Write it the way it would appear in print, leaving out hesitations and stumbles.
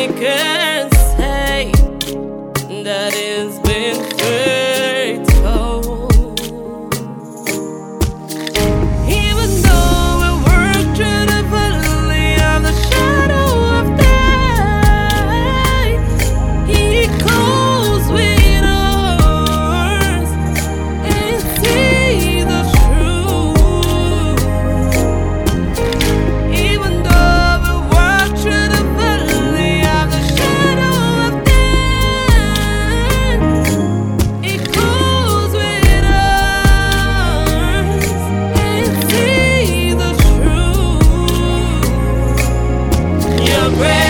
can say that it's been faithful. Even though we work through the valley of the shadow of death, He goes with us and sees the truth. Even though we walk through the valley of the shadow of death, He goes with us and sees the truth. Your grace